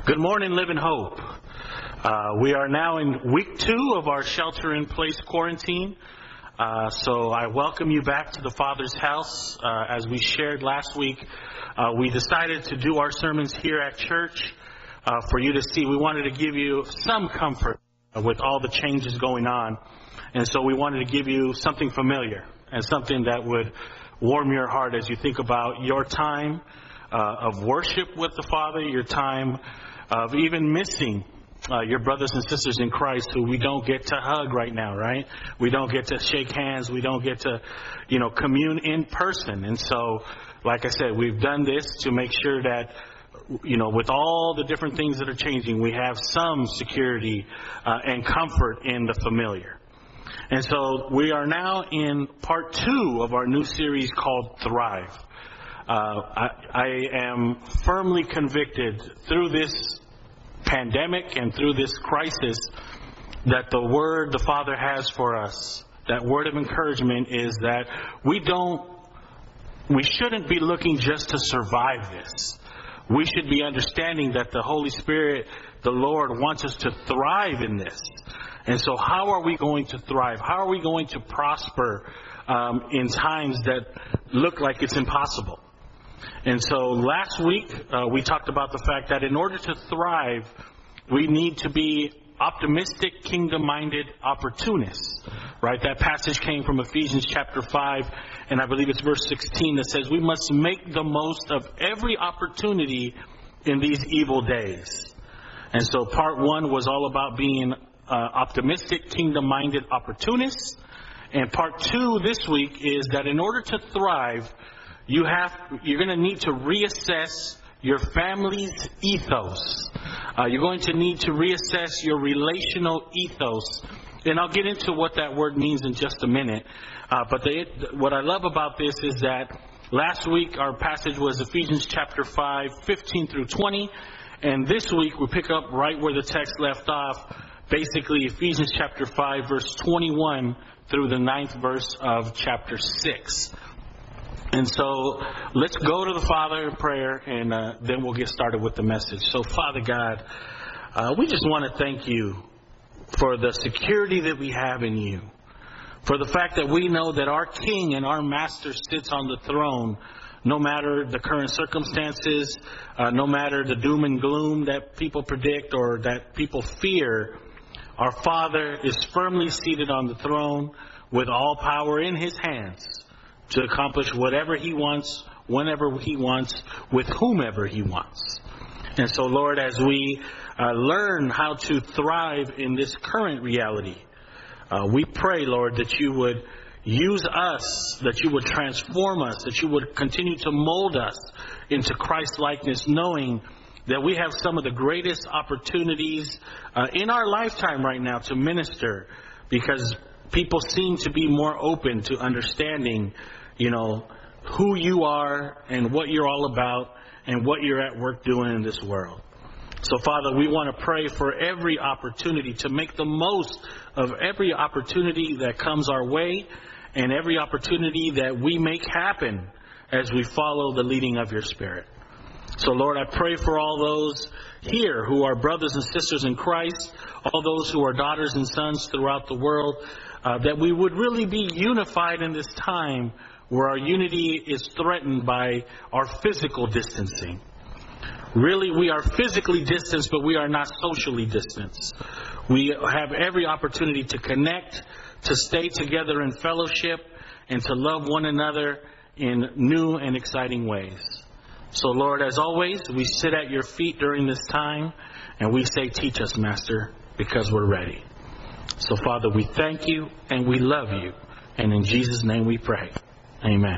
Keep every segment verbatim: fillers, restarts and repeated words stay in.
Good morning, Living Hope. Uh, we are now in week two of our shelter-in-place quarantine. Uh, so I welcome you back to the Father's house. Uh, as we shared last week, uh, we decided to do our sermons here at church uh, for you to see. We wanted to give you some comfort with all the changes going on. And so we wanted to give you something familiar and something that would warm your heart as you think about your time uh, of worship with the Father, your time of even missing uh, your brothers and sisters in Christ who we don't get to hug right now, right? We don't get to shake hands. We don't get to, you know, commune in person. And so, like I said, we've done this to make sure that, you know, with all the different things that are changing, we have some security uh, and comfort in the familiar. And so we are now in part two of our new series called Thrive. Uh, I, I am firmly convicted through this pandemic and through this crisis that the word the Father has for us, that word of encouragement, is that we don't, we shouldn't be looking just to survive this. We should be understanding that the Holy Spirit, the Lord, wants us to thrive in this. And so how are we going to thrive? How are we going to prosper um, in times that look like it's impossible? And so last week, uh, we talked about the fact that in order to thrive, we need to be optimistic, kingdom-minded opportunists, right? That passage came from Ephesians chapter five, and I believe it's verse sixteen that says we must make the most of every opportunity in these evil days. And so part one was all about being uh, optimistic, kingdom-minded opportunists. And part two this week is that in order to thrive, You have, you're going to need to reassess your family's ethos. Uh, you're going to need to reassess your relational ethos. And I'll get into what that word means in just a minute. Uh, but the, what I love about this is that last week our passage was Ephesians chapter five, fifteen through twenty. And this week we pick up right where the text left off. Basically Ephesians chapter five, verse twenty-one through the ninth verse of chapter six. And so let's go to the Father in prayer, and uh, then we'll get started with the message. So, Father God, uh, we just want to thank you for the security that we have in you, for the fact that we know that our King and our Master sits on the throne, no matter the current circumstances, uh, no matter the doom and gloom that people predict or that people fear. Our Father is firmly seated on the throne with all power in His hands to accomplish whatever He wants, whenever He wants, with whomever He wants. And so, Lord, as we uh, learn how to thrive in this current reality, uh, we pray, Lord, that you would use us, that you would transform us, that you would continue to mold us into Christ-likeness, knowing that we have some of the greatest opportunities uh, in our lifetime right now to minister, because people seem to be more open to understanding, you know, who you are and what you're all about and what you're at work doing in this world. So, Father, we want to pray for every opportunity, to make the most of every opportunity that comes our way and every opportunity that we make happen as we follow the leading of your Spirit. So, Lord, I pray for all those here who are brothers and sisters in Christ, all those who are daughters and sons throughout the world, uh, that we would really be unified in this time where our unity is threatened by our physical distancing. Really, we are physically distanced, but we are not socially distanced. We have every opportunity to connect, to stay together in fellowship, and to love one another in new and exciting ways. So, Lord, as always, we sit at your feet during this time, and we say, teach us, Master, because we're ready. So, Father, we thank you, and we love you. And in Jesus' name we pray. Amen.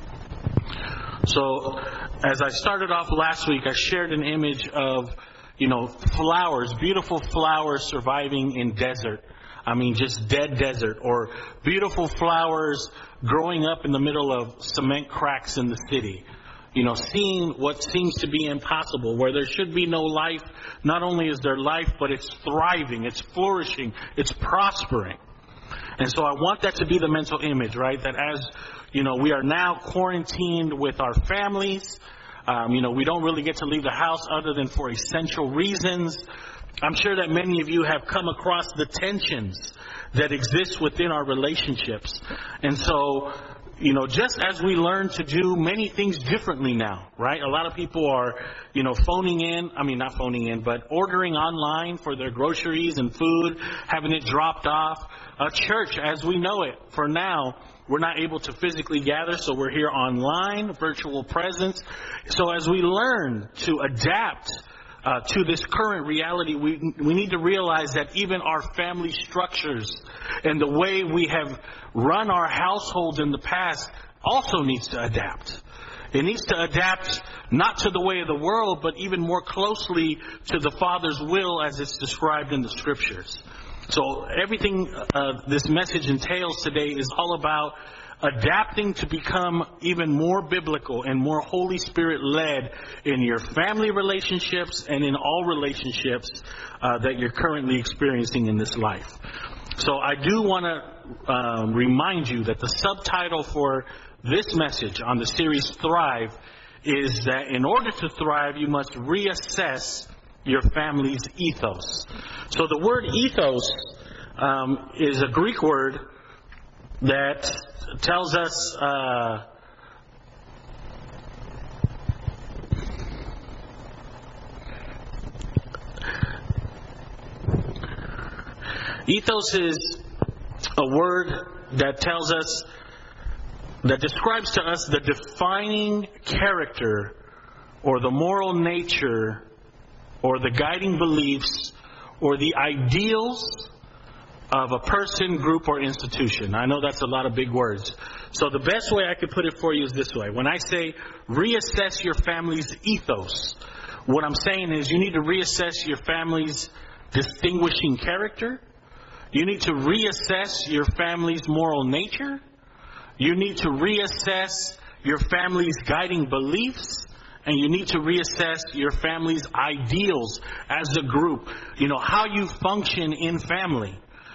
So, as I started off last week, I shared an image of, you know, flowers, beautiful flowers surviving in desert. I mean, just dead desert, or beautiful flowers growing up in the middle of cement cracks in the city. You know, seeing what seems to be impossible, where there should be no life. Not only is there life, but it's thriving, it's flourishing, it's prospering. And so I want that to be the mental image, right? That as, you know, we are now quarantined with our families, Um, you know, we don't really get to leave the house other than for essential reasons. I'm sure that many of you have come across the tensions that exist within our relationships. And so, you know, just as we learn to do many things differently now, right? A lot of people are, you know, phoning in, I mean, not phoning in, but ordering online for their groceries and food, having it dropped off. A church, as we know it, for now, we're not able to physically gather, so we're here online, virtual presence. So as we learn to adapt uh, to this current reality, we we need to realize that even our family structures and the way we have run our households in the past also needs to adapt. It needs to adapt not to the way of the world, but even more closely to the Father's will as it's described in the Scriptures. So everything uh, this message entails today is all about adapting to become even more biblical and more Holy Spirit led in your family relationships and in all relationships uh, that you're currently experiencing in this life. So I do want to um, remind you that the subtitle for this message on the series Thrive is that in order to thrive, you must reassess your family's ethos. So the word ethos um, is a Greek word that tells us uh, ethos is a word that tells us, that describes to us the defining character or the moral nature or the guiding beliefs or the ideals of a person, group, or institution. I know that's a lot of big words. So the best way I could put it for you is this way. When I say reassess your family's ethos, what I'm saying is you need to reassess your family's distinguishing character. You need to reassess your family's moral nature. You need to reassess your family's guiding beliefs. And you need to reassess your family's ideals as a group. You know, how you function in family.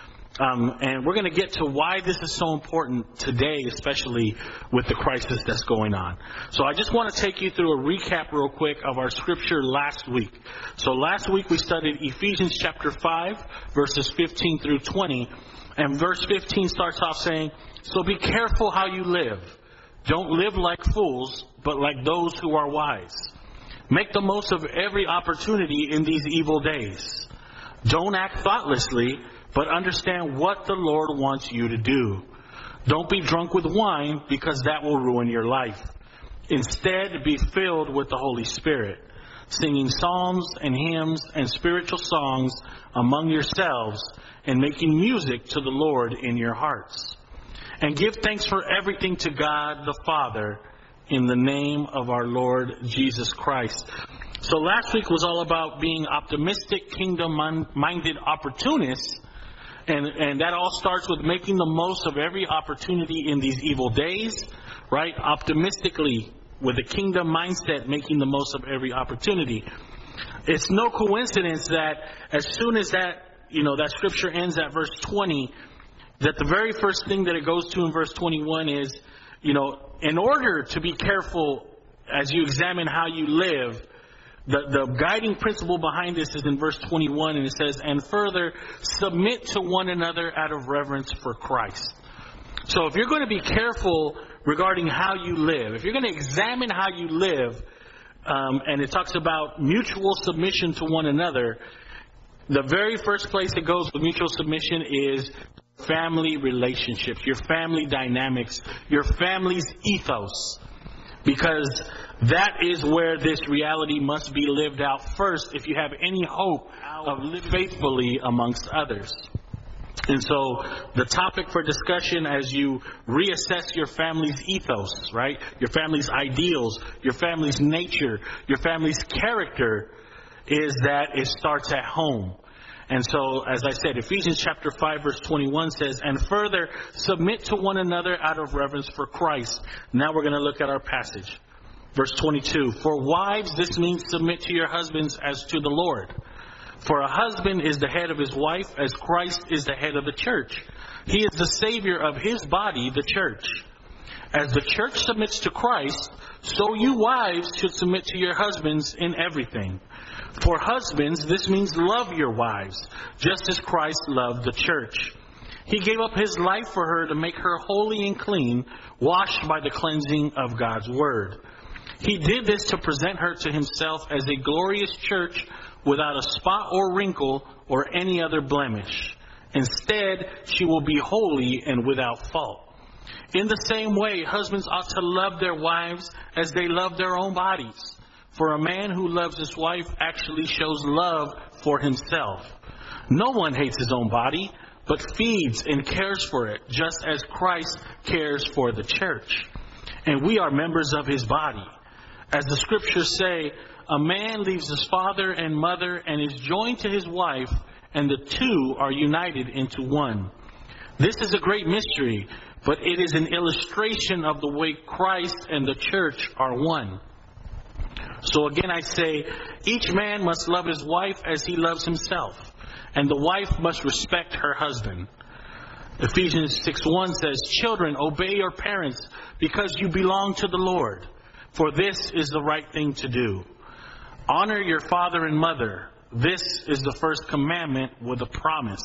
Um, and we're going to get to why this is so important today, especially with the crisis that's going on. So I just want to take you through a recap real quick of our scripture last week. So last week we studied Ephesians chapter five, verses fifteen through twenty. And verse fifteen starts off saying, "So be careful how you live. Don't live like fools, but like those who are wise. Make the most of every opportunity in these evil days. Don't act thoughtlessly, but understand what the Lord wants you to do. Don't be drunk with wine, because that will ruin your life. Instead, be filled with the Holy Spirit, singing psalms and hymns and spiritual songs among yourselves, and making music to the Lord in your hearts. And give thanks for everything to God the Father in the name of our Lord Jesus Christ." So last week was all about being optimistic, kingdom-minded opportunists. And, and that all starts with making the most of every opportunity in these evil days, right? Optimistically, with a kingdom mindset, making the most of every opportunity. It's no coincidence that as soon as that, you know, that scripture ends at verse twenty, that the very first thing that it goes to in verse twenty-one is, you know, in order to be careful as you examine how you live, the, the guiding principle behind this is in verse twenty-one, and it says, "And further, submit to one another out of reverence for Christ." So if you're going to be careful regarding how you live, if you're going to examine how you live, um, and it talks about mutual submission to one another, the very first place it goes with mutual submission is family relationships, your family dynamics, your family's ethos. Because that is where this reality must be lived out first if you have any hope of living faithfully amongst others. And so the topic for discussion as you reassess your family's ethos, right? Your family's ideals, your family's nature, your family's character, is that it starts at home. And so, as I said, Ephesians chapter five, verse twenty-one says, "And further, submit to one another out of reverence for Christ." Now we're going to look at our passage. Verse twenty-two, "For wives, this means submit to your husbands as to the Lord. For a husband is the head of his wife, as Christ is the head of the church. He is the Savior of his body, the church. As the church submits to Christ, so you wives should submit to your husbands in everything. For husbands, this means love your wives, just as Christ loved the church. He gave up his life for her to make her holy and clean, washed by the cleansing of God's word. He did this to present her to himself as a glorious church without a spot or wrinkle or any other blemish. Instead, she will be holy and without fault. In the same way, husbands ought to love their wives as they love their own bodies. For a man who loves his wife actually shows love for himself. No one hates his own body, but feeds and cares for it, just as Christ cares for the church. And we are members of his body. As the scriptures say, a man leaves his father and mother and is joined to his wife, and the two are united into one. This is a great mystery, but it is an illustration of the way Christ and the church are one. So again I say, each man must love his wife as he loves himself, and the wife must respect her husband. Ephesians six one says, children, obey your parents because you belong to the Lord, for this is the right thing to do. Honor your father and mother. This is the first commandment with a promise.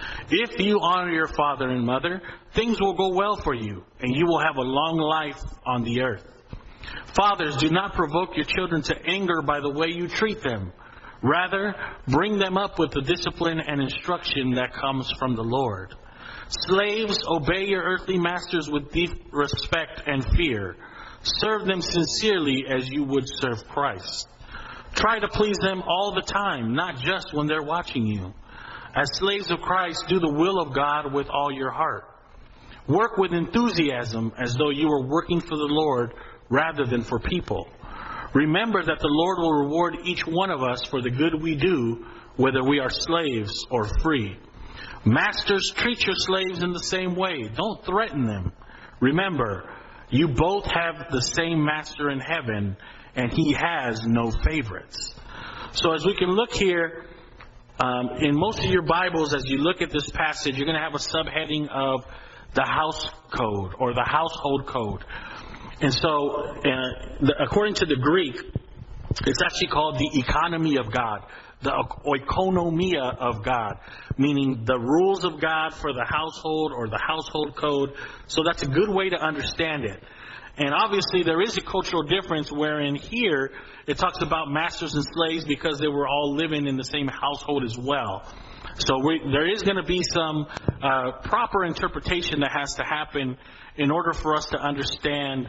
If you honor your father and mother, things will go well for you, and you will have a long life on the earth. Fathers, do not provoke your children to anger by the way you treat them. Rather, bring them up with the discipline and instruction that comes from the Lord. Slaves, obey your earthly masters with deep respect and fear. Serve them sincerely as you would serve Christ. Try to please them all the time, not just when they're watching you. As slaves of Christ, do the will of God with all your heart. Work with enthusiasm as though you were working for the Lord rather than for people. Remember that the Lord will reward each one of us for the good we do, whether we are slaves or free. Masters, treat your slaves in the same way. Don't threaten them. Remember, you both have the same master in heaven, and he has no favorites. So as we can look here, um, in most of your Bibles, as you look at this passage, you're going to have a subheading of the house code or the household code. And so, uh, the, according to the Greek, it's actually called the economy of God, the oikonomia of God, meaning the rules of God for the household or the household code. So that's a good way to understand it. And obviously there is a cultural difference wherein here it talks about masters and slaves because they were all living in the same household as well. So we, there is going to be some uh, proper interpretation that has to happen in order for us to understand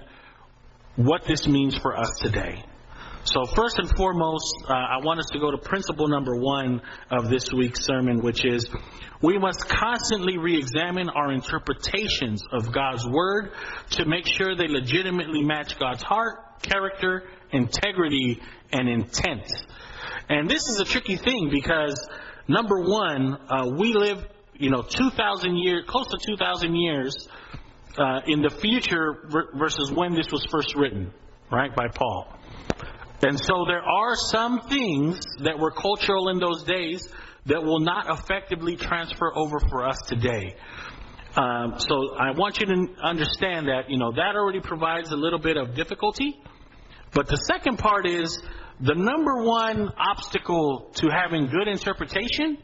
what this means for us today. So first and foremost, uh, I want us to go to principle number one of this week's sermon, which is we must constantly re-examine our interpretations of God's Word to make sure they legitimately match God's heart, character, integrity, and intent. And this is a tricky thing because, number one, uh, we live, you know, two thousand years, close to two thousand years uh, in the future versus when this was first written, right, by Paul. And so there are some things that were cultural in those days that will not effectively transfer over for us today. Um, so I want you to understand that, you know, that already provides a little bit of difficulty. But the second part is the number one obstacle to having good interpretation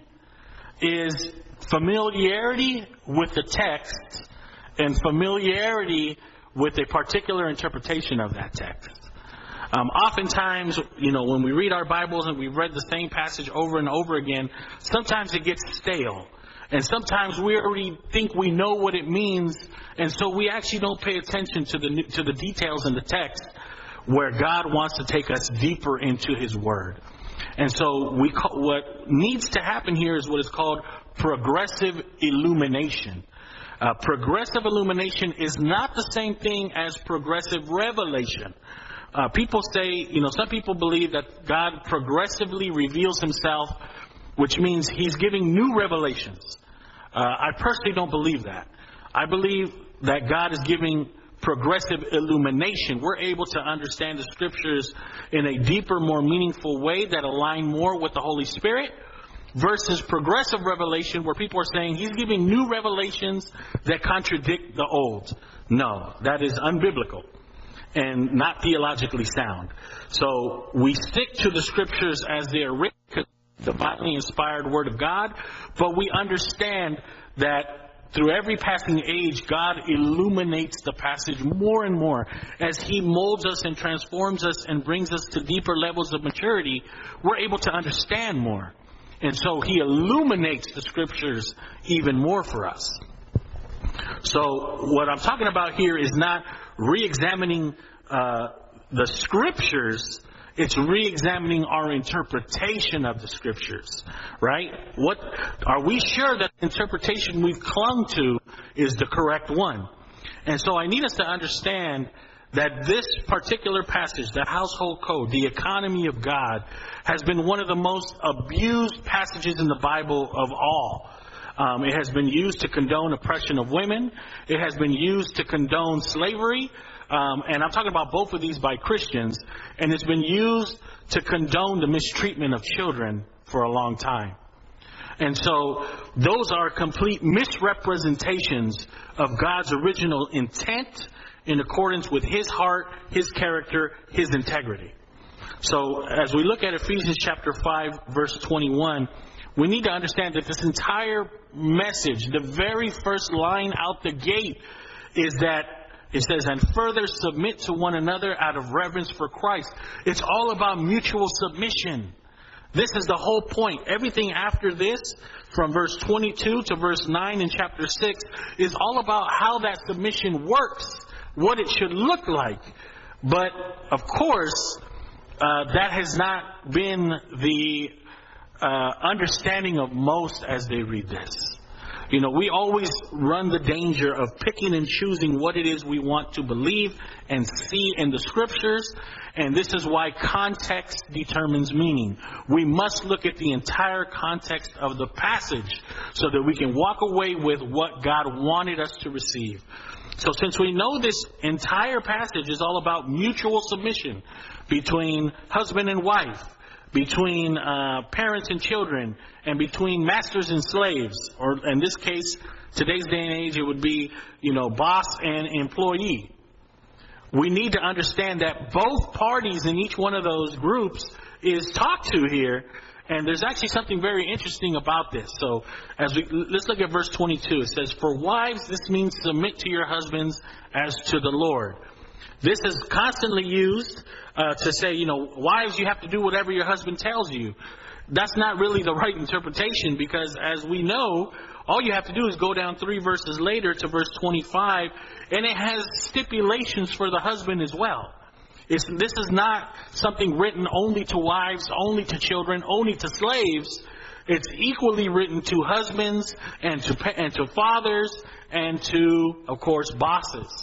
is familiarity with the text and familiarity with a particular interpretation of that text. Um, oftentimes, you know, when we read our Bibles and we've read the same passage over and over again, sometimes it gets stale. And sometimes we already think we know what it means, and so we actually don't pay attention to the to the details in the text where God wants to take us deeper into His Word. And so we call, what needs to happen here is what is called progressive illumination. Uh, progressive illumination is not the same thing as progressive revelation. Uh, people say, you know, some people believe that God progressively reveals Himself, which means He's giving new revelations. Uh, I personally don't believe that. I believe that God is giving progressive illumination. We're able to understand the Scriptures in a deeper, more meaningful way that align more with the Holy Spirit. versus progressive revelation, where people are saying he's giving new revelations that contradict the old. No, that is unbiblical and not theologically sound. So we stick to the scriptures as they are written, the divinely inspired word of God, but we understand that through every passing age, God illuminates the passage more and more. As He molds us and transforms us and brings us to deeper levels of maturity, we're able to understand more. And so He illuminates the scriptures even more for us. So what I'm talking about here is not re-examining uh, the scriptures. It's re-examining our interpretation of the scriptures, right? What are we sure that the interpretation we've clung to is the correct one? And so I need us to understand that this particular passage, the household code, the economy of God, has been one of the most abused passages in the Bible of all. Um, it has been used to condone oppression of women. It has been used to condone slavery. Um, and I'm talking about both of these by Christians. And it's been used to condone the mistreatment of children for a long time. And so those are complete misrepresentations of God's original intent in accordance with His heart, His character, His integrity. So as we look at Ephesians chapter five, verse twenty-one, we need to understand that this entire message, the very first line out the gate, is that it says, and further submit to one another out of reverence for Christ. It's all about mutual submission. This is the whole point. Everything after this, from verse twenty-two to verse nine in chapter six, is all about how that submission works, what it should look like. But, of course, uh, that has not been the uh, understanding of most as they read this. You know, we always run the danger of picking and choosing what it is we want to believe and see in the scriptures. And this is why context determines meaning. We must look at the entire context of the passage so that we can walk away with what God wanted us to receive. So since we know this entire passage is all about mutual submission between husband and wife, between uh, parents and children, and between masters and slaves, or in this case, today's day and age, it would be, you know, boss and employee. We need to understand that both parties in each one of those groups is talked to here, and there's actually something very interesting about this. So, as we let's look at verse twenty-two. It says, "For wives, this means submit to your husbands as to the Lord." This is constantly used uh, to say, you know, wives, you have to do whatever your husband tells you. That's not really the right interpretation, because as we know, all you have to do is go down three verses later to verse twenty-five, and it has stipulations for the husband as well. It's, this is not something written only to wives, only to children, only to slaves. It's equally written to husbands and to and to fathers and to, of course, bosses.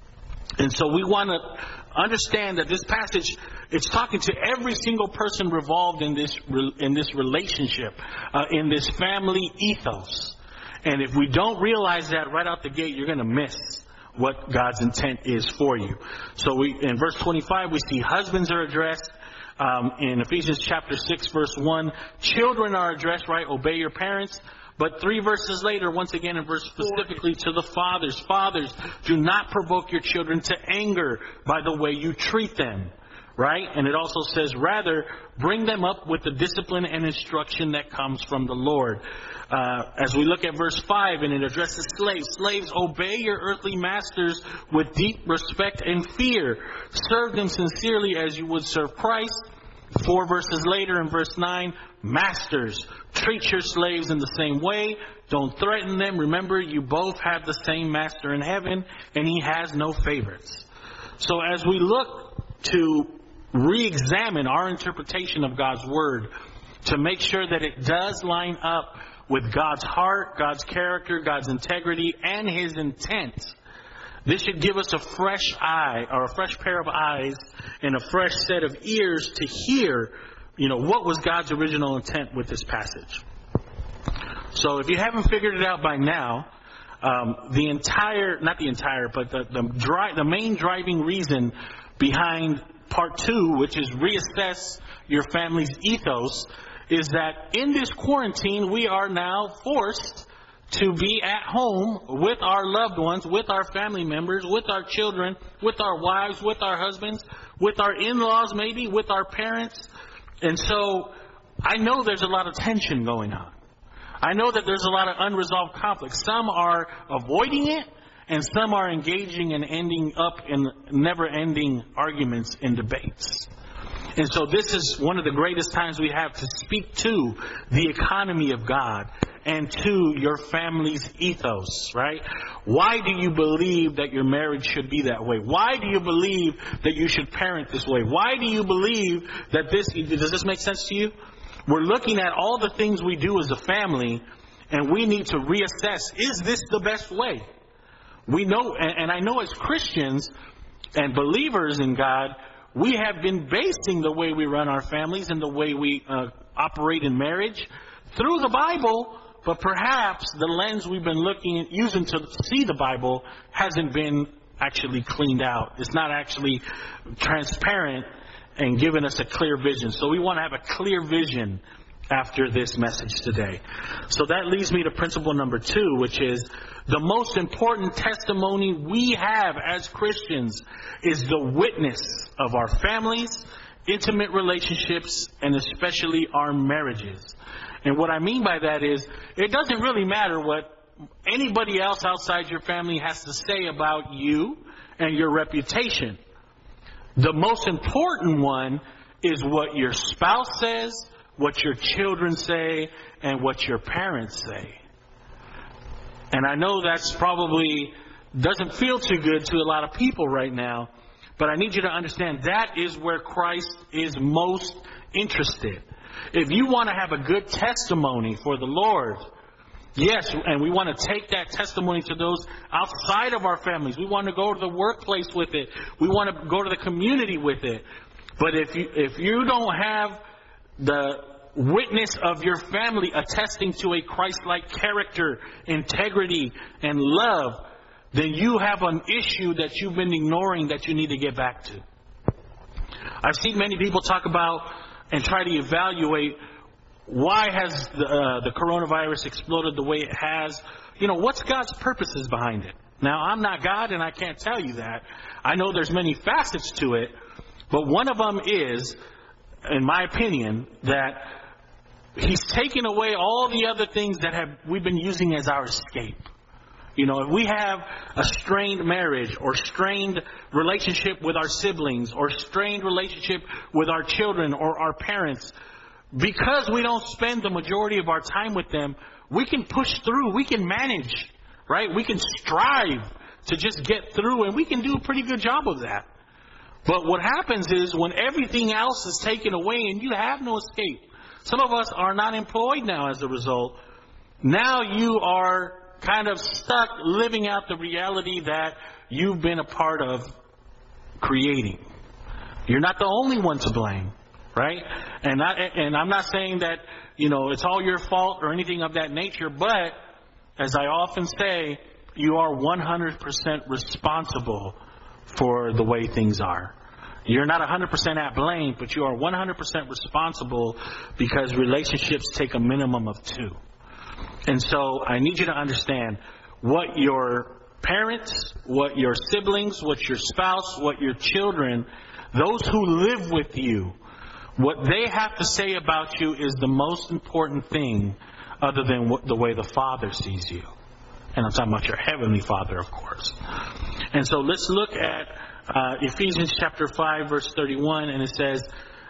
And so we want to understand that this passage, it's talking to every single person revolved in this in this relationship, uh, in this family ethos. And if we don't realize that right out the gate, you're going to miss what God's intent is for you. So we, in verse twenty-five, we see husbands are addressed. Um, in Ephesians chapter six, verse one, children are addressed, right? Obey your parents. But three verses later, once again in verse specifically to the fathers. Fathers, do not provoke your children to anger by the way you treat them. Right? And it also says, rather, bring them up with the discipline and instruction that comes from the Lord. Uh, as we look at verse five, and it addresses slaves. Slaves, obey your earthly masters with deep respect and fear. Serve them sincerely as you would serve Christ. Four verses later in verse nine, masters, treat your slaves in the same way. Don't threaten them. Remember, you both have the same master in heaven, and he has no favorites. So as we look to re-examine our interpretation of God's word, to make sure that it does line up with God's heart, God's character, God's integrity, and his intent, this should give us a fresh eye, or a fresh pair of eyes, and a fresh set of ears to hear, you know, what was God's original intent with this passage. So if you haven't figured it out by now, um, the entire, not the entire, but the, the, dri- the main driving reason behind part two, which is reassess your family's ethos, is that in this quarantine, we are now forced to be at home with our loved ones, with our family members, with our children, with our wives, with our husbands, with our in-laws maybe, with our parents. And so I know there's a lot of tension going on. I know that there's a lot of unresolved conflicts. Some are avoiding it, and some are engaging and ending up in never-ending arguments and debates. And so this is one of the greatest times we have to speak to the economy of God and to your family's ethos, right? Why do you believe that your marriage should be that way? Why do you believe that you should parent this way? Why do you believe that this, does this make sense to you? We're looking at all the things we do as a family, and we need to reassess, is this the best way? We know, and, and I know as Christians and believers in God, we have been basing the way we run our families and the way we uh, operate in marriage through the Bible, but perhaps the lens we've been looking using to see the Bible hasn't been actually cleaned out. It's not actually transparent and giving us a clear vision. So we want to have a clear vision after this message today. So that leads me to principle number two, which is the most important testimony we have as Christians is the witness of our families, intimate relationships, and especially our marriages. And what I mean by that is it doesn't really matter what anybody else outside your family has to say about you and your reputation. The most important one is what your spouse says, what your children say, and what your parents say. And I know that's probably doesn't feel too good to a lot of people right now, but I need you to understand that is where Christ is most interested. If you want to have a good testimony for the Lord, yes, and we want to take that testimony to those outside of our families. We want to go to the workplace with it. We want to go to the community with it. But if you if you don't have the witness of your family attesting to a Christ-like character, integrity, and love, then you have an issue that you've been ignoring that you need to get back to. I've seen many people talk about and try to evaluate why has the, uh, the coronavirus exploded the way it has. You know, what's God's purposes behind it? Now, I'm not God and I can't tell you that. I know there's many facets to it, but one of them is, in my opinion, that He's taken away all the other things that have we've been using as our escape. You know, if we have a strained marriage or strained relationship with our siblings or strained relationship with our children or our parents, because we don't spend the majority of our time with them, we can push through, we can manage, right? We can strive to just get through, and we can do a pretty good job of that. But what happens is when everything else is taken away and you have no escape, some of us are not employed now as a result. Now you are kind of stuck living out the reality that you've been a part of creating. You're not the only one to blame, right? And I, and I'm not saying that, you know, it's all your fault or anything of that nature, but as I often say, you are one hundred percent responsible for the way things are. You're not one hundred percent at blame, but you are one hundred percent responsible because relationships take a minimum of two. And so I need you to understand what your parents, what your siblings, what your spouse, what your children, those who live with you, what they have to say about you is the most important thing other than what, the way the Father sees you. And I'm talking about your Heavenly Father, of course. And so let's look at uh, Ephesians chapter five, verse thirty-one, and it says,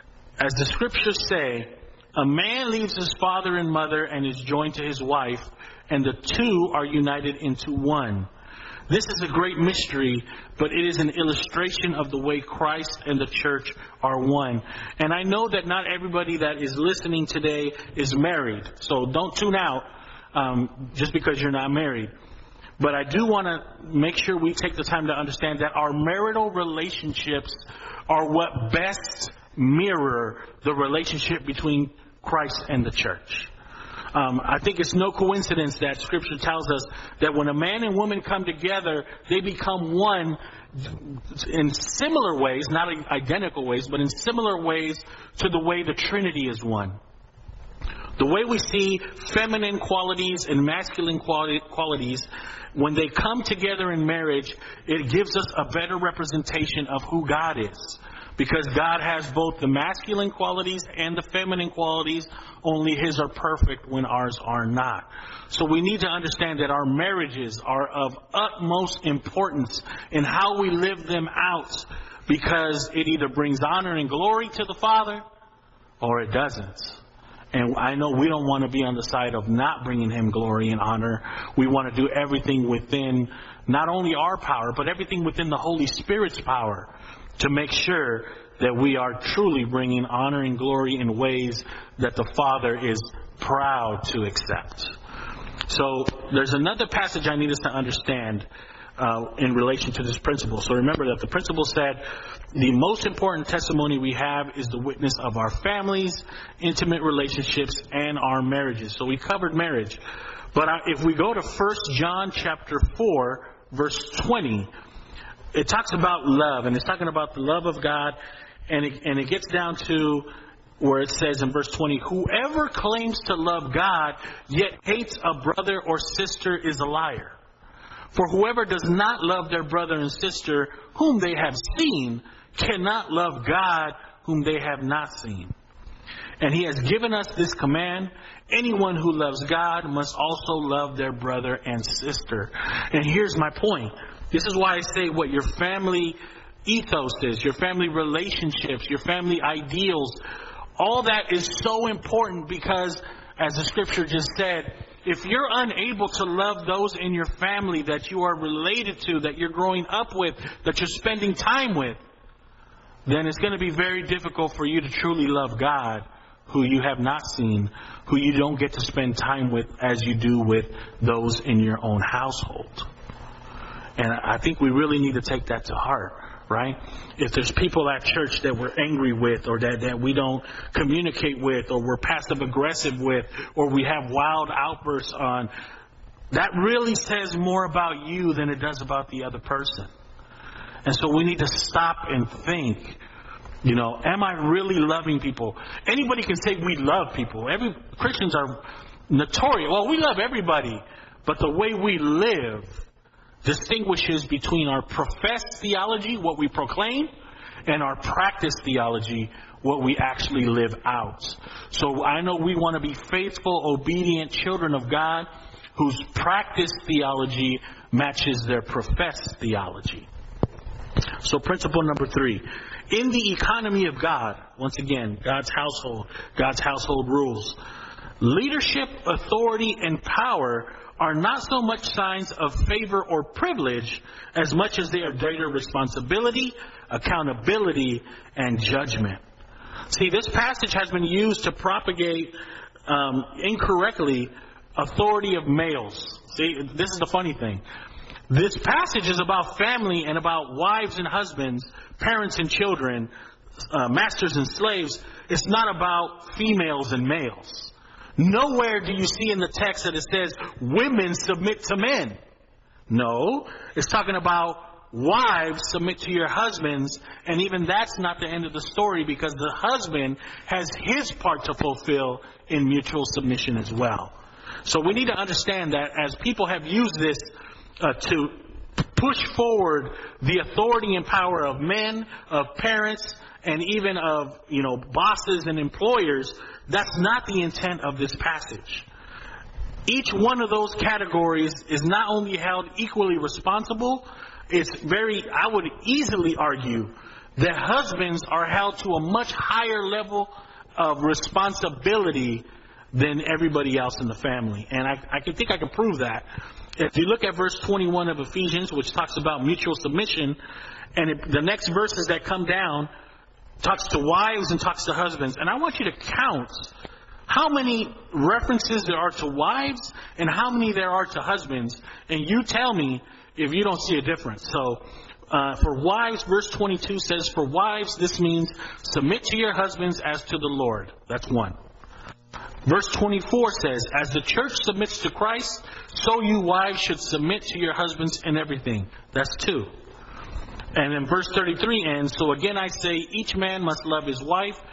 as the scriptures say, a man leaves his father and mother and is joined to his wife, and the two are united into one. This is a great mystery, but it is an illustration of the way Christ and the church are one. And I know that not everybody that is listening today is married, so don't tune out um, just because you're not married. But I do want to make sure we take the time to understand that our marital relationships are what best mirror the relationship between Christ and the church. Um, I think it's no coincidence that Scripture tells us that when a man and woman come together, they become one in similar ways, not identical ways, but in similar ways to the way the Trinity is one. The way we see feminine qualities and masculine quality, qualities, when they come together in marriage, it gives us a better representation of who God is. Because God has both the masculine qualities and the feminine qualities, only His are perfect when ours are not. So we need to understand that our marriages are of utmost importance in how we live them out, because it either brings honor and glory to the Father or it doesn't. And I know we don't want to be on the side of not bringing Him glory and honor. We want to do everything within not only our power, but everything within the Holy Spirit's power to make sure that we are truly bringing honor and glory in ways that the Father is proud to accept. So there's another passage I need us to understand uh, in relation to this principle. So remember that the principle said the most important testimony we have is the witness of our families, intimate relationships, and our marriages. So we covered marriage. But if we go to First John chapter four, verse twenty, it talks about love, and it's talking about the love of God, and it, and it gets down to where it says in verse twenty, whoever claims to love God yet hates a brother or sister is a liar. For whoever does not love their brother and sister whom they have seen cannot love God whom they have not seen. And He has given us this command: anyone who loves God must also love their brother and sister. And here's my point. This is why I say what your family ethos is, your family relationships, your family ideals. All that is so important because, as the scripture just said, if you're unable to love those in your family that you are related to, that you're growing up with, that you're spending time with, then it's going to be very difficult for you to truly love God, who you have not seen, who you don't get to spend time with as you do with those in your own household. And I think we really need to take that to heart, right? If there's people at church that we're angry with, or that, that we don't communicate with, or we're passive aggressive with, or we have wild outbursts on, that really says more about you than it does about the other person. And so we need to stop and think, you know, am I really loving people? Anybody can say we love people. Every Christians are notorious. Well, we love everybody, but the way we live distinguishes between our professed theology, what we proclaim, and our practice theology, what we actually live out. So I know we want to be faithful, obedient children of God whose practice theology matches their professed theology. So principle number three. In the economy of God, once again, God's household, God's household rules, leadership, authority, and power are not so much signs of favor or privilege as much as they are greater responsibility, accountability, and judgment. See, this passage has been used to propagate um, incorrectly authority of males. See, this is the funny thing. This passage is about family and about wives and husbands, parents and children, uh, masters and slaves. It's not about females and males. Nowhere do you see in the text that it says women submit to men. No, it's talking about wives submit to your husbands, and even that's not the end of the story, because the husband has his part to fulfill in mutual submission as well. So we need to understand that as people have used this uh, to push forward the authority and power of men, of parents, and even of, you know, bosses and employers, that's not the intent of this passage. Each one of those categories is not only held equally responsible, it's very, I would easily argue that husbands are held to a much higher level of responsibility than everybody else in the family. And I, I can think I can prove that. If you look at verse twenty-one of Ephesians, which talks about mutual submission, and it, the next verses that come down talks to wives and talks to husbands. And I want you to count how many references there are to wives and how many there are to husbands. And you tell me if you don't see a difference. So uh, for wives, verse twenty-two says, for wives, this means submit to your husbands as to the Lord. That's one. Verse twenty-four says, as the church submits to Christ, so you wives should submit to your husbands in everything. That's two. And then verse thirty-three ends, so again I say, each man must love his wife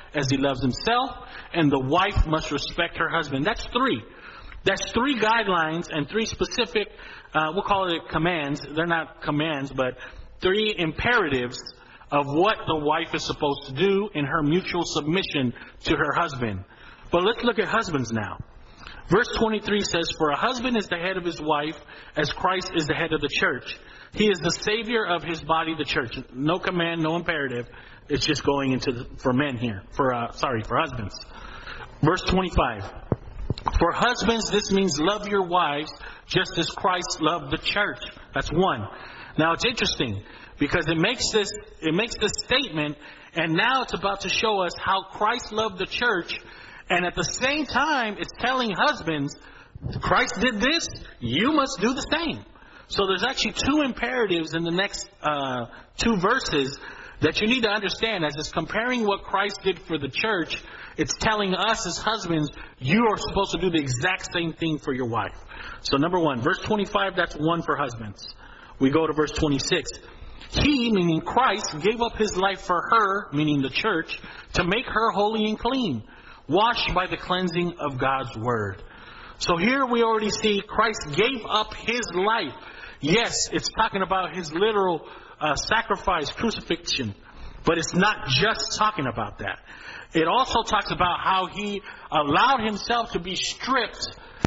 as he loves himself, and the wife must respect her husband. That's three. That's three guidelines and three specific, uh, we'll call it commands. They're not commands, but three imperatives of what the wife is supposed to do in her mutual submission to her husband. But let's look at husbands now. Verse twenty-three says, "For a husband is the head of his wife, as Christ is the head of the church. He is the Savior of his body, the church." No command, no imperative. It's just going into the, for men here. For uh, sorry, for husbands. Verse twenty-five. "For husbands, this means love your wives just as Christ loved the church." That's one. Now it's interesting because it makes this it makes this statement, and now it's about to show us how Christ loved the church. And at the same time, it's telling husbands, Christ did this, you must do the same. So there's actually two imperatives in the next uh, two verses that you need to understand. As it's comparing what Christ did for the church, it's telling us as husbands, you are supposed to do the exact same thing for your wife. So number one, verse twenty-five, that's one for husbands. We go to verse twenty-six. "He," meaning Christ, "gave up his life for her," meaning the church, "to make her holy and clean, washed by the cleansing of God's word." So here we already see Christ gave up his life. Yes, it's talking about his literal uh, sacrifice, crucifixion. But it's not just talking about that. It also talks about how he allowed himself to be stripped.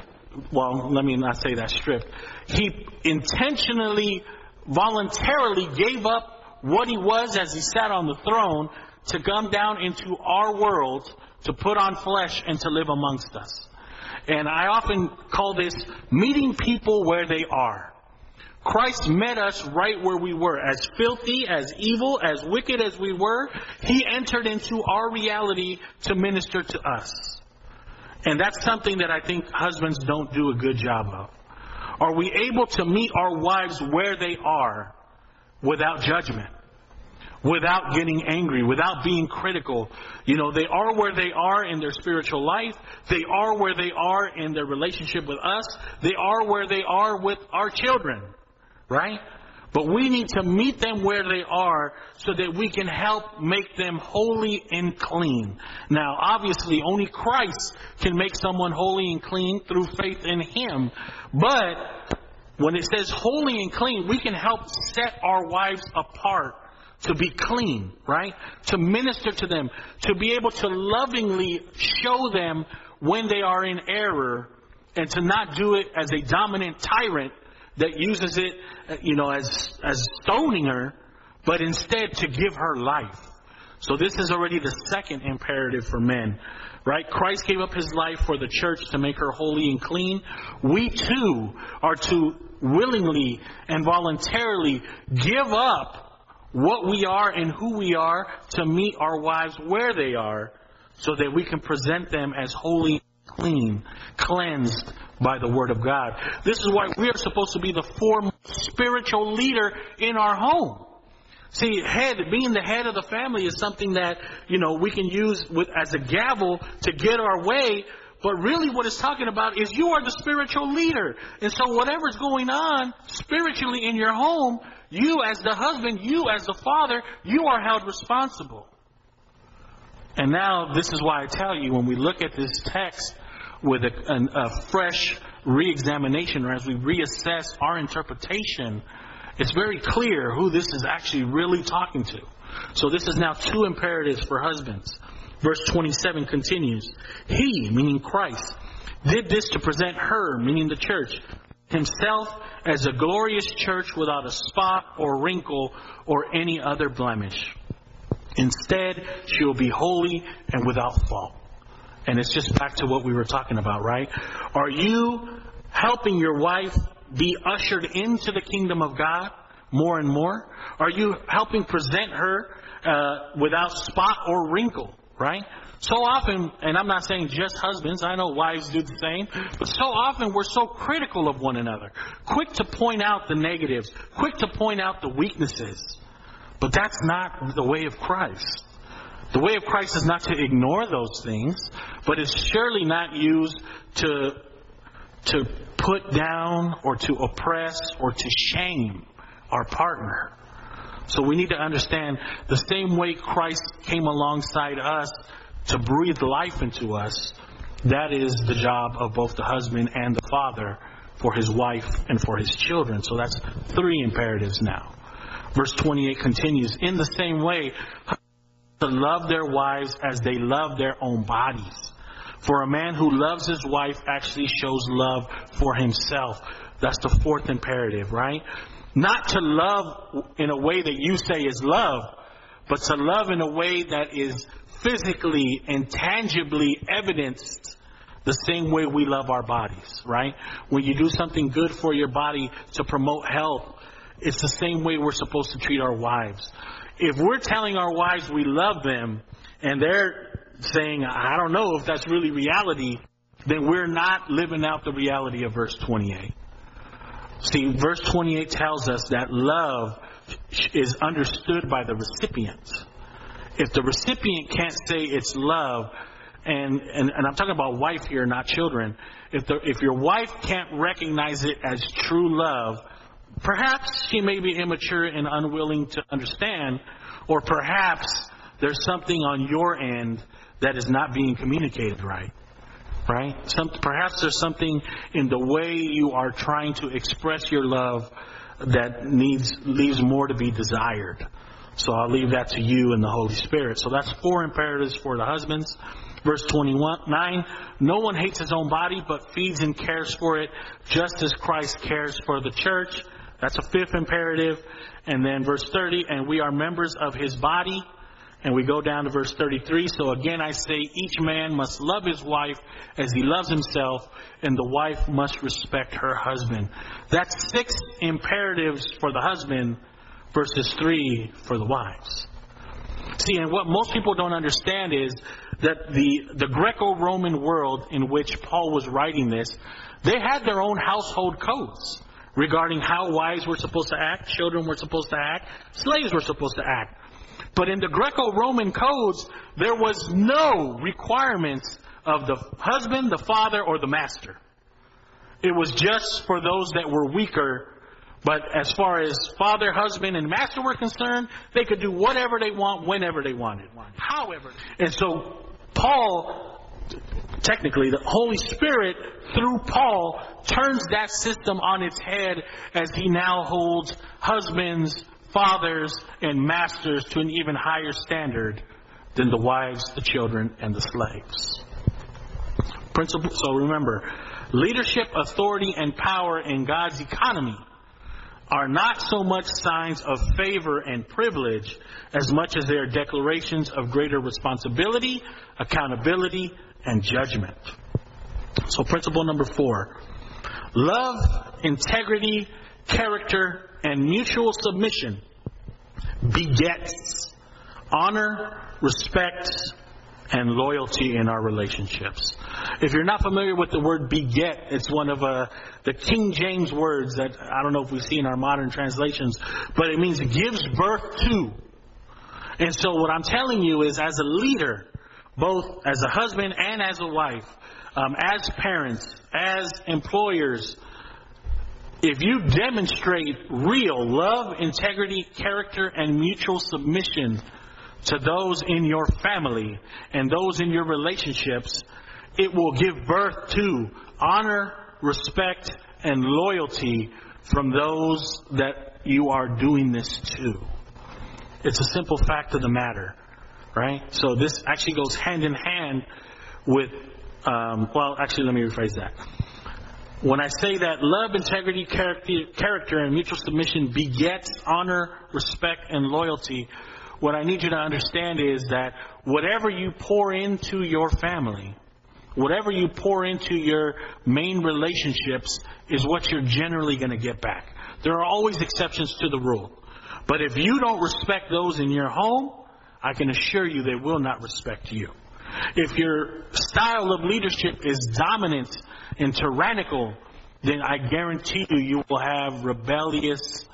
Well, let me not say that stripped. He intentionally, voluntarily gave up what he was as he sat on the throne to come down into our world, to put on flesh and to live amongst us. And I often call this meeting people where they are. Christ met us right where we were. As filthy, as evil, as wicked as we were, he entered into our reality to minister to us. And that's something that I think husbands don't do a good job of. Are we able to meet our wives where they are without judgment? Without getting angry, without being critical. You know, they are where they are in their spiritual life. They are where they are in their relationship with us. They are where they are with our children. Right? But we need to meet them where they are so that we can help make them holy and clean. Now, obviously, only Christ can make someone holy and clean through faith in him. But when it says holy and clean, we can help set our wives apart to be clean, right? To minister to them, to be able to lovingly show them when they are in error, and to not do it as a dominant tyrant that uses it, you know, as as stoning her, but instead to give her life. So this is already the second imperative for men, right? Christ gave up his life for the church to make her holy and clean. We too are to willingly and voluntarily give up what we are and who we are to meet our wives where they are, so that we can present them as holy, clean, cleansed by the Word of God. This is why we are supposed to be the foremost spiritual leader in our home. See, head, being the head of the family is something that, you know, we can use with, as a gavel to get our way. But really what it's talking about is you are the spiritual leader. And so whatever's going on spiritually in your home, you as the husband, you as the father, you are held responsible. And now this is why I tell you, when we look at this text with a, an, a fresh re-examination, or as we reassess our interpretation, it's very clear who this is actually really talking to. So this is now two imperatives for husbands. Verse twenty-seven continues. He, meaning Christ, did this to present her, meaning the church, himself as a glorious church without a spot or wrinkle or any other blemish. Instead, she will be holy and without fault. And it's just back to what we were talking about, right? Are you helping your wife be ushered into the kingdom of God more and more? Are you helping present her uh, without spot or wrinkle, right? So often, and I'm not saying just husbands, I know wives do the same, but so often we're so critical of one another. Quick to point out the negatives, quick to point out the weaknesses. But that's not the way of Christ. The way of Christ is not to ignore those things, but it's surely not used to, to put down or to oppress or to shame our partner. So we need to understand the same way Christ came alongside us to breathe life into us, that is the job of both the husband and the father for his wife and for his children. So that's three imperatives now. Verse twenty-eight continues, in the same way, to love their wives as they love their own bodies. For a man who loves his wife actually shows love for himself. That's the fourth imperative, right? Not to love in a way that you say is love, but to love in a way that is physically and tangibly evidenced the same way we love our bodies, right? When you do something good for your body to promote health, it's the same way we're supposed to treat our wives. If we're telling our wives we love them and they're saying, I don't know if that's really reality, then we're not living out the reality of verse twenty-eight. See, verse twenty-eight tells us that love is understood by the recipient. If the recipient can't say it's love, and, and, and I'm talking about wife here, not children, if the, if your wife can't recognize it as true love, perhaps she may be immature and unwilling to understand, or perhaps there's something on your end that is not being communicated right. Right? Some, perhaps there's something in the way you are trying to express your love that needs leaves more to be desired. So I'll leave that to you and the Holy Spirit. So that's four imperatives for the husbands. Verse twenty-nine, no one hates his own body, but feeds and cares for it, just as Christ cares for the church. That's a fifth imperative. And then verse thirty, and we are members of his body. And we go down to verse thirty-three. So again, I say each man must love his wife as he loves himself, and the wife must respect her husband. That's six imperatives for the husband versus three for the wives. See, and what most people don't understand is that the, the Greco-Roman world in which Paul was writing this, they had their own household codes regarding how wives were supposed to act, children were supposed to act, slaves were supposed to act. But in the Greco-Roman codes, there was no requirements of the husband, the father, or the master. It was just for those that were weaker. But as far as father, husband, and master were concerned, they could do whatever they want, whenever they wanted. However, and so Paul, technically, the Holy Spirit, through Paul, turns that system on its head as he now holds husbands, fathers, and masters to an even higher standard than the wives, the children, and the slaves. Principle. So remember, leadership, authority, and power in God's economy are not so much signs of favor and privilege as much as they are declarations of greater responsibility, accountability, and judgment. So principle number four. Love, integrity, character, and mutual submission begets honor, respect, and loyalty in our relationships. If you're not familiar with the word beget, it's one of uh, the King James words that I don't know if we see in our modern translations, but it means gives birth to. And so what I'm telling you is, as a leader, both as a husband and as a wife, um, as parents, as employers, if you demonstrate real love, integrity, character, and mutual submission to those in your family and those in your relationships, it will give birth to honor, respect, and loyalty from those that you are doing this to. It's a simple fact of the matter, right? So this actually goes hand in hand with, um, well, actually, let me rephrase that. When I say that love, integrity, character, character, and mutual submission begets honor, respect, and loyalty, what I need you to understand is that whatever you pour into your family, whatever you pour into your main relationships is what you're generally going to get back. There are always exceptions to the rule. But if you don't respect those in your home, I can assure you they will not respect you. If your style of leadership is dominant and tyrannical, then I guarantee you, you will have rebellious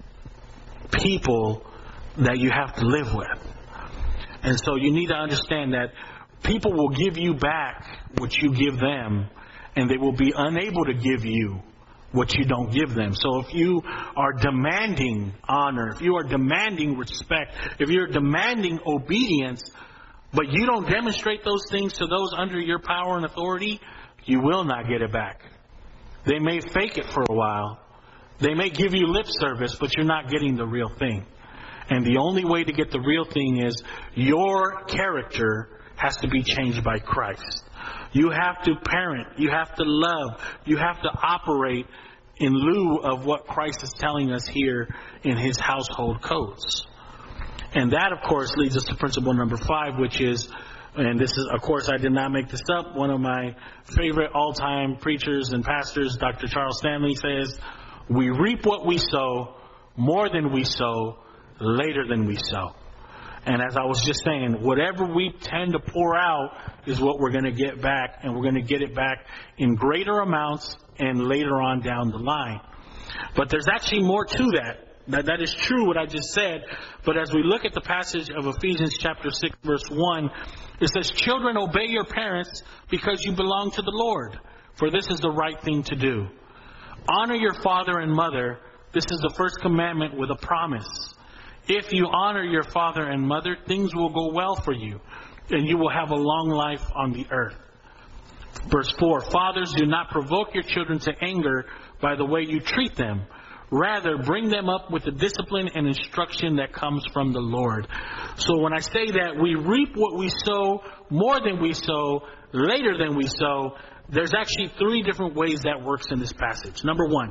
people that you have to live with. And so you need to understand that people will give you back what you give them, and they will be unable to give you what you don't give them. So if you are demanding honor, if you are demanding respect, if you're demanding obedience, but you don't demonstrate those things to those under your power and authority, you will not get it back. They may fake it for a while. They may give you lip service, but you're not getting the real thing. And the only way to get the real thing is your character has to be changed by Christ. You have to parent. You have to love. You have to operate in lieu of what Christ is telling us here in His household codes. And that, of course, leads us to principle number five, which is, and this is, of course, I did not make this up. One of my favorite all-time preachers and pastors, Doctor Charles Stanley, says, we reap what we sow, more than we sow, later than we sow. And as I was just saying, whatever we tend to pour out is what we're going to get back, and we're going to get it back in greater amounts and later on down the line. But there's actually more to that. That, that is true what I just said, but as we look at the passage of Ephesians chapter six, verse one, it says, children, obey your parents because you belong to the Lord, for this is the right thing to do. Honor your father and mother. This is the first commandment with a promise. If you honor your father and mother, things will go well for you, and you will have a long life on the earth. Verse four, fathers, do not provoke your children to anger by the way you treat them. Rather, bring them up with the discipline and instruction that comes from the Lord. So when I say that we reap what we sow, more than we sow, later than we sow, there's actually three different ways that works in this passage. Number one,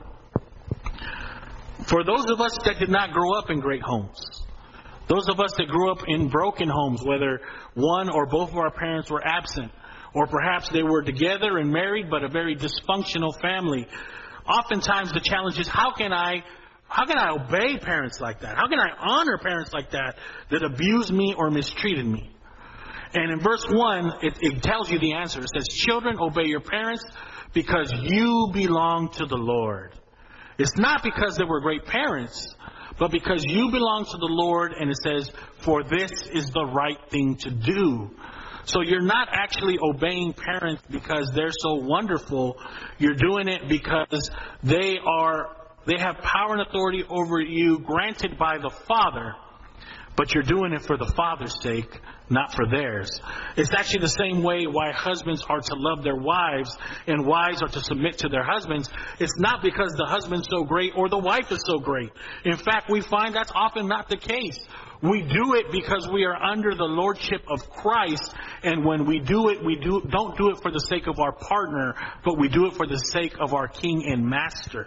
for those of us that did not grow up in great homes, those of us that grew up in broken homes, whether one or both of our parents were absent, or perhaps they were together and married but a very dysfunctional family, oftentimes the challenge is, how can I how can I obey parents like that? How can I honor parents like that that abused me or mistreated me? And in verse one, it, it tells you the answer. It says, children, obey your parents because you belong to the Lord. It's not because they were great parents, but because you belong to the Lord, and it says, for this is the right thing to do. So you're not actually obeying parents because they're so wonderful. You're doing it because they are they have power and authority over you granted by the Father, but you're doing it for the Father's sake, not for theirs. It's actually the same way why husbands are to love their wives and wives are to submit to their husbands. It's not because the husband's so great or the wife is so great. In fact, we find that's often not the case. We do it because we are under the lordship of Christ, and when we do it, we do don't do it for the sake of our partner, but we do it for the sake of our King and Master.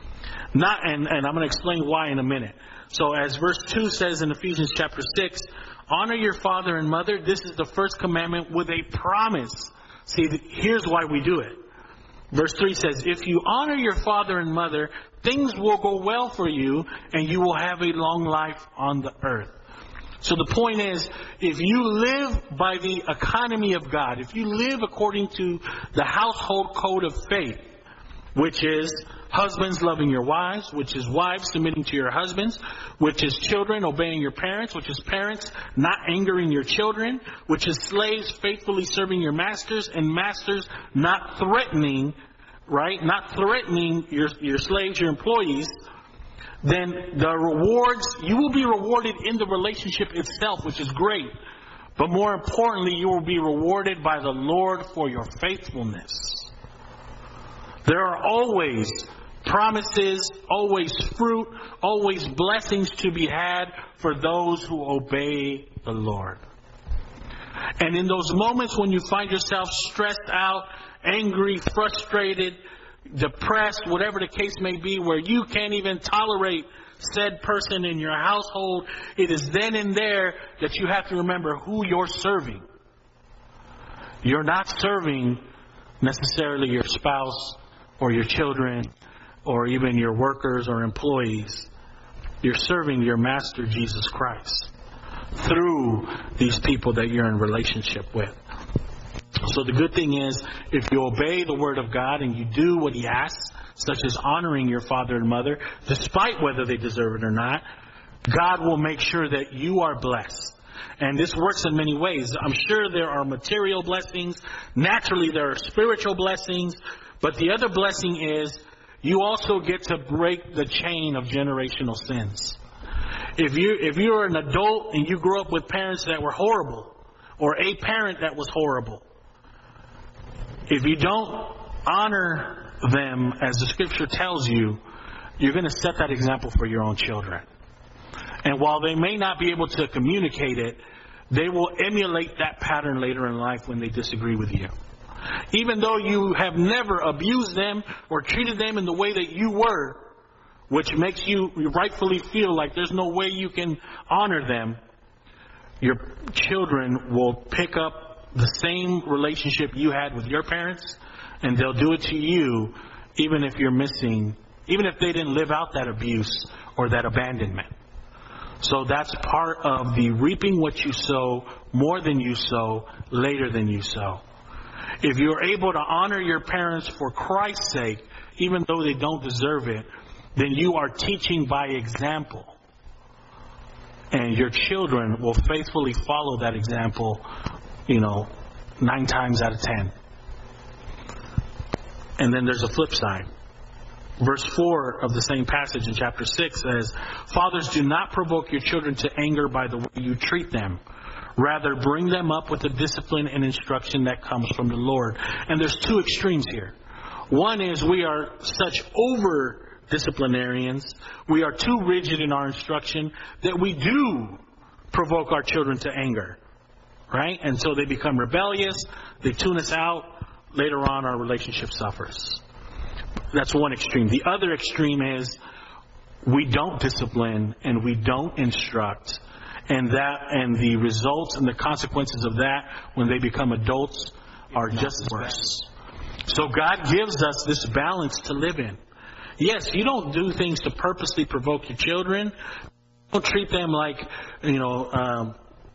Not, and, and I'm going to explain why in a minute. So as verse two says in Ephesians chapter six, honor your father and mother. This is the first commandment with a promise. See, here's why we do it. Verse three says, if you honor your father and mother, things will go well for you, and you will have a long life on the earth. So the point is, if you live by the economy of God, if you live according to the household code of faith, which is husbands loving your wives, which is wives submitting to your husbands, which is children obeying your parents, which is parents not angering your children, which is slaves faithfully serving your masters, and masters not threatening, right, not threatening your, your slaves, your employees, then the rewards, you will be rewarded in the relationship itself, which is great. But more importantly, you will be rewarded by the Lord for your faithfulness. There are always promises, always fruit, always blessings to be had for those who obey the Lord. And in those moments when you find yourself stressed out, angry, frustrated, depressed, whatever the case may be, where you can't even tolerate said person in your household, it is then and there that you have to remember who you're serving. You're not serving necessarily your spouse or your children or even your workers or employees. You're serving your Master Jesus Christ through these people that you're in relationship with. So the good thing is, if you obey the Word of God and you do what He asks, such as honoring your father and mother, despite whether they deserve it or not, God will make sure that you are blessed. And this works in many ways. I'm sure there are material blessings. Naturally, there are spiritual blessings. But the other blessing is you also get to break the chain of generational sins. If you if you're an adult and you grew up with parents that were horrible, or a parent that was horrible. If you don't honor them as the scripture tells you, you're going to set that example for your own children. And while they may not be able to communicate it, they will emulate that pattern later in life when they disagree with you. Even though you have never abused them or treated them in the way that you were, which makes you rightfully feel like there's no way you can honor them, your children will pick up the same relationship you had with your parents, and they'll do it to you even if you're missing, even if they didn't live out that abuse or that abandonment. So that's part of the reaping what you sow, more than you sow, later than you sow. If you're able to honor your parents for Christ's sake, even though they don't deserve it, then you are teaching by example. And your children will faithfully follow that example, you know, nine times out of ten. And then there's a flip side. Verse four of the same passage in chapter six says, "Fathers, do not provoke your children to anger by the way you treat them. Rather, bring them up with the discipline and instruction that comes from the Lord." And there's two extremes here. One is we are such over disciplinarians, we are too rigid in our instruction that we do provoke our children to anger. Right? And so they become rebellious, they tune us out, later on our relationship suffers. That's one extreme. The other extreme is we don't discipline and we don't instruct, and that and the results and the consequences of that when they become adults are just worse. So God gives us this balance to live in. Yes, you don't do things to purposely provoke your children. Don't treat them like, you know, um,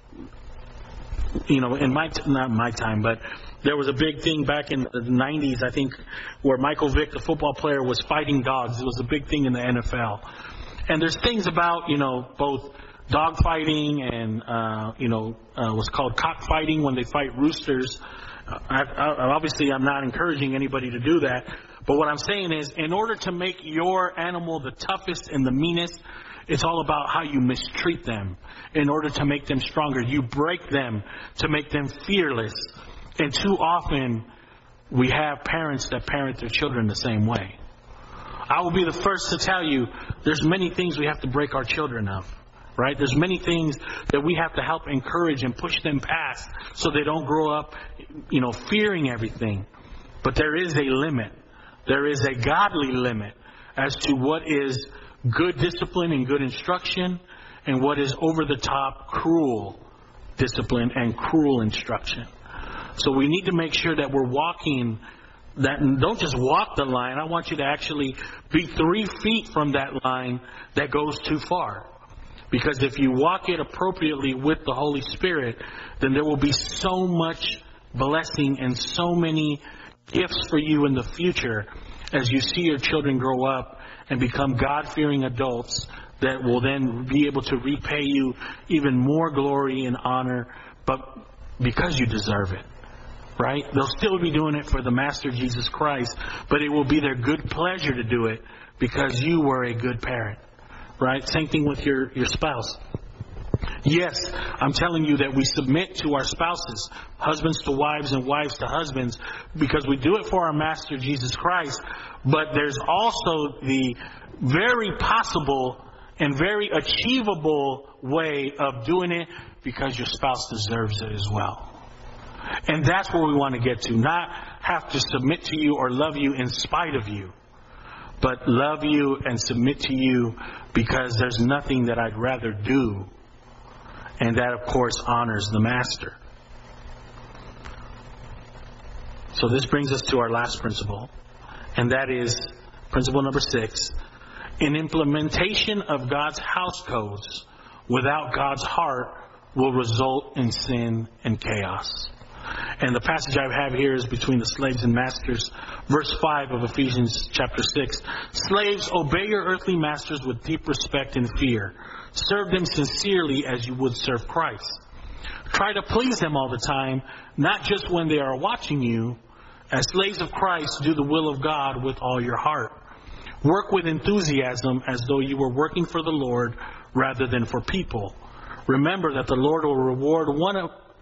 you know, in my, t- not my time, but there was a big thing back in the nineties, I think, where Michael Vick, the football player, was fighting dogs. It was a big thing in the N F L. And there's things about, you know, both dog fighting and, uh, you know, uh, what's called cockfighting when they fight roosters. I, I, obviously, I'm not encouraging anybody to do that. But what I'm saying is, in order to make your animal the toughest and the meanest, it's all about how you mistreat them. In order to make them stronger, you break them to make them fearless. And too often, we have parents that parent their children the same way. I will be the first to tell you, there's many things we have to break our children of. Right? There's many things that we have to help encourage and push them past so they don't grow up, you know, fearing everything. But there is a limit. There is a godly limit as to what is good discipline and good instruction and what is over-the-top cruel discipline and cruel instruction. So we need to make sure that we're walking that, and don't just walk the line. I want you to actually be three feet from that line that goes too far. Because if you walk it appropriately with the Holy Spirit, then there will be so much blessing and so many gifts for you in the future as you see your children grow up and become God-fearing adults that will then be able to repay you even more glory and honor, but because you deserve it. Right? They'll still be doing it for the Master Jesus Christ, but it will be their good pleasure to do it because you were a good parent. Right? Same thing with your, your spouse. Yes, I'm telling you that we submit to our spouses, husbands to wives and wives to husbands, because we do it for our Master Jesus Christ, but there's also the very possible and very achievable way of doing it because your spouse deserves it as well. And that's where we want to get to, not have to submit to you or love you in spite of you, but love you and submit to you because there's nothing that I'd rather do. And that, of course, honors the Master. So this brings us to our last principle, and that is principle number six. An implementation of God's house codes without God's heart will result in sin and chaos. And the passage I have here is between the slaves and masters. Verse five of Ephesians chapter six. Slaves, obey your earthly masters with deep respect and fear. Serve them sincerely as you would serve Christ. Try to please them all the time, not just when they are watching you. As slaves of Christ, do the will of God with all your heart. Work with enthusiasm as though you were working for the Lord rather than for people. Remember that the Lord will reward one of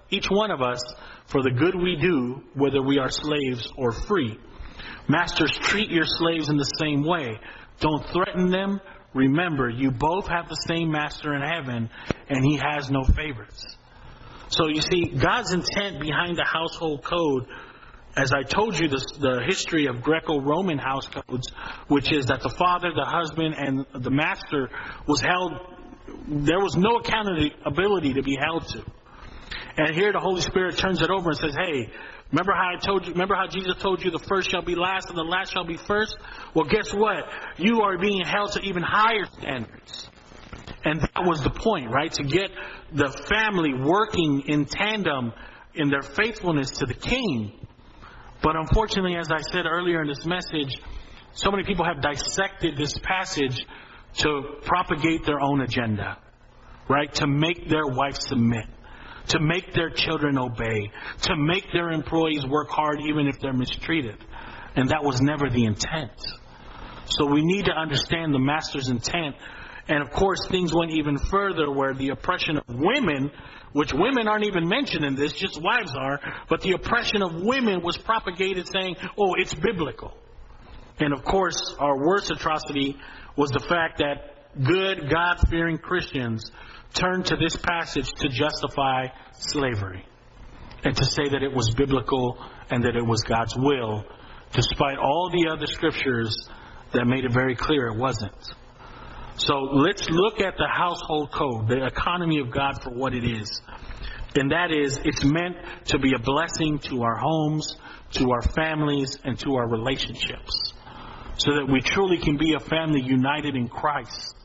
each one of us, for the good we do, whether we are slaves or free. Masters, treat your slaves in the same way. Don't threaten them. Remember, you both have the same master in heaven, and he has no favorites. So you see, God's intent behind the household code, as I told you, the, the history of Greco-Roman house codes, which is that the father, the husband, and the master was held, there was no accountability to be held to. And here the Holy Spirit turns it over and says, hey, remember how I told you, remember how Jesus told you the first shall be last and the last shall be first? Well, guess what? You are being held to even higher standards. And that was the point, right? To get the family working in tandem in their faithfulness to the King. But unfortunately, as I said earlier in this message, so many people have dissected this passage to propagate their own agenda, right? To make their wife submit, to make their children obey, to make their employees work hard even if they're mistreated. And that was never the intent. So we need to understand the master's intent. And of course, things went even further where the oppression of women, which women aren't even mentioned in this, just wives are, but the oppression of women was propagated saying, oh, it's biblical. And of course, our worst atrocity was the fact that good, God-fearing Christians turned to this passage to justify slavery and to say that it was biblical and that it was God's will, despite all the other scriptures that made it very clear it wasn't. So let's look at the household code, the economy of God, for what it is. And that is, it's meant to be a blessing to our homes, to our families, and to our relationships, so that we truly can be a family united in Christ.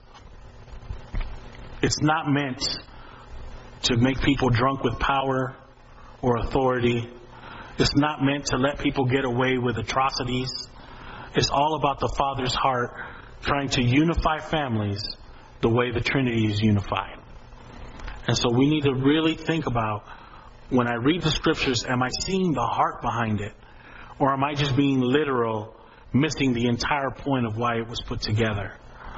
It's not meant to make people drunk with power or authority. It's not meant to let people get away with atrocities. It's all about the Father's heart, trying to unify families the way the Trinity is unified. And so we need to really think about, when I read the scriptures, am I seeing the heart behind it? Or am I just being literal, missing the entire point of why it was put together?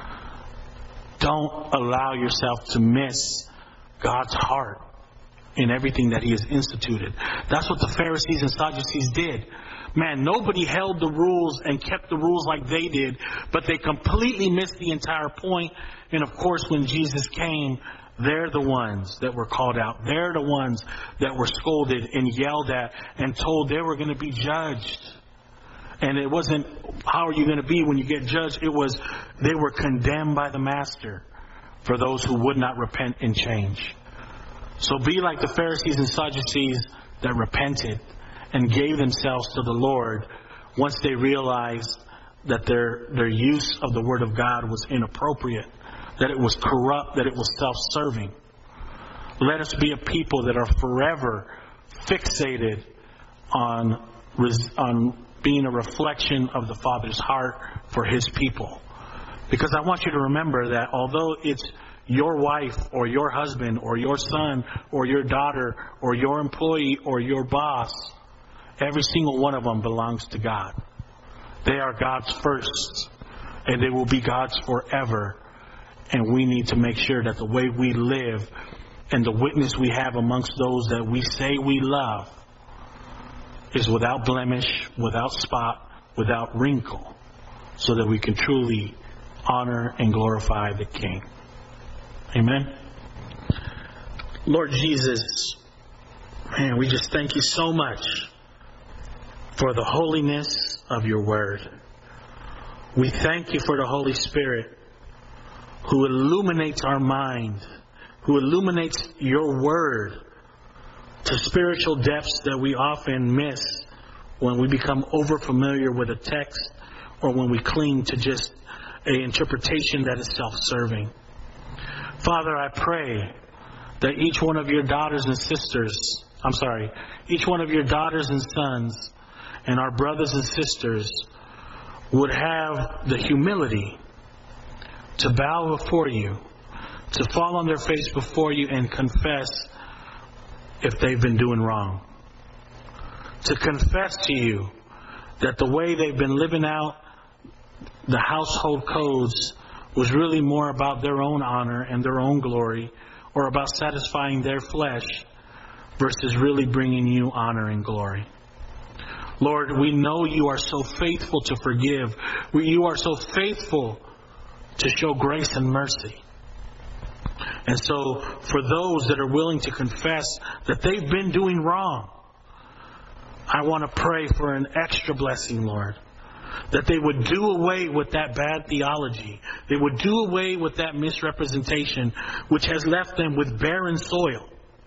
Don't allow yourself to miss God's heart in everything that He has instituted. That's what the Pharisees and Sadducees did. Man, nobody held the rules and kept the rules like they did, but they completely missed the entire point. And of course, when Jesus came, they're the ones that were called out. They're the ones that were scolded and yelled at and told they were going to be judged. And it wasn't, how are you going to be when you get judged? It was, they were condemned by the Master for those who would not repent and change. So be like the Pharisees and Sadducees that repented and gave themselves to the Lord once they realized that their their use of the Word of God was inappropriate, that it was corrupt, that it was self-serving. Let us be a people that are forever fixated on, on being a reflection of the Father's heart for His people. Because I want you to remember that although it's your wife or your husband or your son or your daughter or your employee or your boss, every single one of them belongs to God. They are God's first, and they will be God's forever. And we need to make sure that the way we live and the witness we have amongst those that we say we love is without blemish, without spot, without wrinkle, so that we can truly honor and glorify the King. Amen. Lord Jesus, man, we just thank you so much for the holiness of your word. We thank you for the Holy Spirit who illuminates our mind, who illuminates your word to spiritual depths that we often miss when we become overfamiliar with a text or when we cling to just an interpretation that is self-serving. Father, I pray that each one of your daughters and sisters, I'm sorry, each one of your daughters and sons and our brothers and sisters would have the humility to bow before you, to fall on their face before you and confess if they've been doing wrong. To confess to you that the way they've been living out the household codes was really more about their own honor and their own glory, or about satisfying their flesh, versus really bringing you honor and glory. Lord, we know you are so faithful to forgive. You are so faithful to show grace and mercy. And so for those that are willing to confess that they've been doing wrong, I want to pray for an extra blessing, Lord. That they would do away with that bad theology. They would do away with that misrepresentation which has left them with barren soil.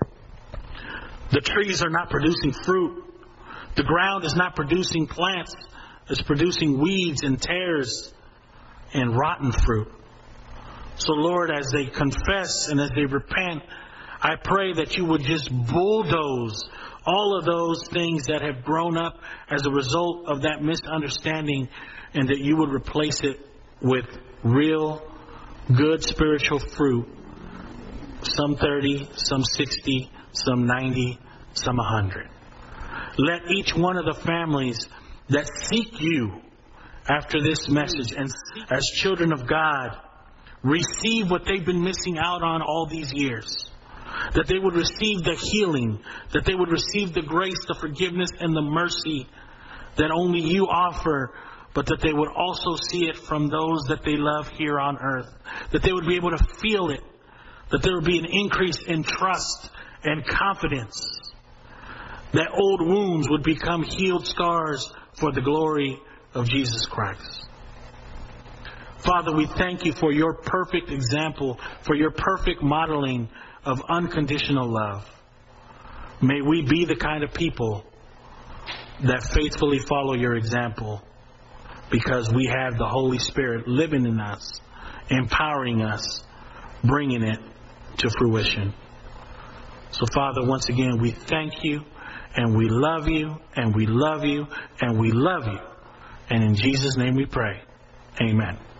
The trees are not producing fruit. The ground is not producing plants. It's producing weeds and tares and rotten fruit. So Lord, as they confess and as they repent, I pray that you would just bulldoze all of those things that have grown up as a result of that misunderstanding, and that you would replace it with real, good spiritual fruit. Some thirty, some sixty, some ninety, some one hundred. Let each one of the families that seek you after this message and as children of God receive what they've been missing out on all these years. That they would receive the healing, that they would receive the grace, the forgiveness, and the mercy that only you offer, but that they would also see it from those that they love here on earth. That they would be able to feel it. That there would be an increase in trust and confidence. That old wounds would become healed scars for the glory of Jesus Christ. Father, we thank you for your perfect example, for your perfect modeling of unconditional love. May we be the kind of people that faithfully follow your example, because we have the Holy Spirit living in us, empowering us, bringing it to fruition. So Father, once again, we thank you, and we love you, and we love you, and we love you. And in Jesus' name we pray. Amen.